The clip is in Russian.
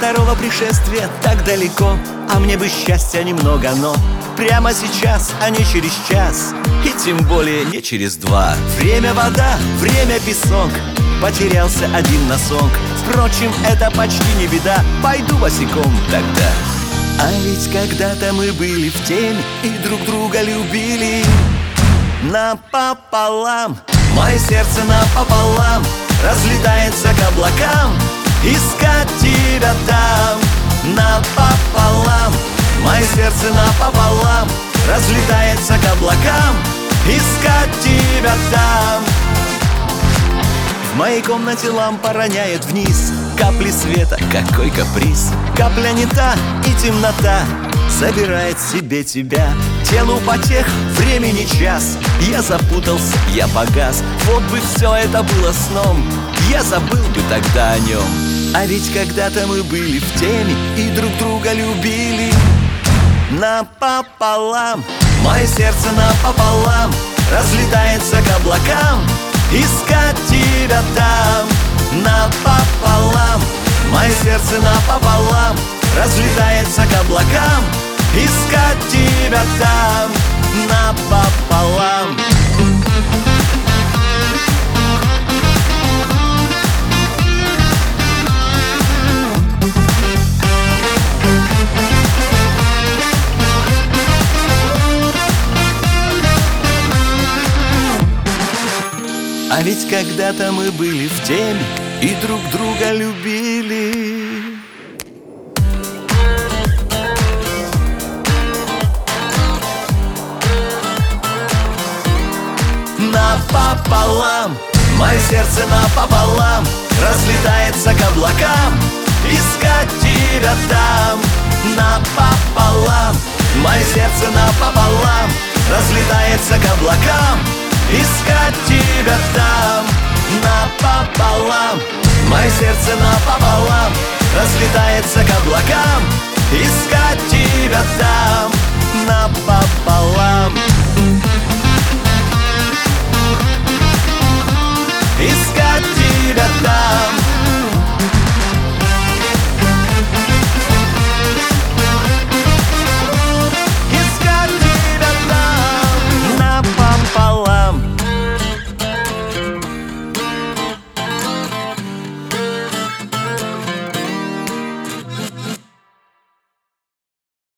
второго пришествия так далеко, а мне бы счастья немного, но прямо сейчас, а не через час, и тем более не через два. Время вода, время песок, потерялся один носок. Впрочем, это почти не беда, пойду босиком тогда. А ведь когда-то мы были в теме и друг друга любили напополам. Мое сердце напополам разлетается к облакам. Искать тебя там напополам. Мое сердце напополам разлетается к облакам. Искать тебя там. В моей комнате лампа роняет вниз капли света, какой каприз. Капля не та и темнота собирает себе тебя. Телу потех, времени час. Я запутался, я погас. Вот бы все это было сном, я забыл бы тогда о нем. А ведь когда-то мы были в теме и друг друга любили напополам. Мое сердце напополам разлетается к облакам. Искать тебя там напополам. Мое сердце напополам разлетается к облакам. Искать тебя там напополам. А ведь когда-то мы были в теме и друг друга любили напополам. Мое сердце напополам разлетается к облакам. Искать тебя там напополам. Мое сердце напополам разлетается к облакам. Искать тебя там напополам. Мое сердце напополам разлетается к облакам. Искать тебя там.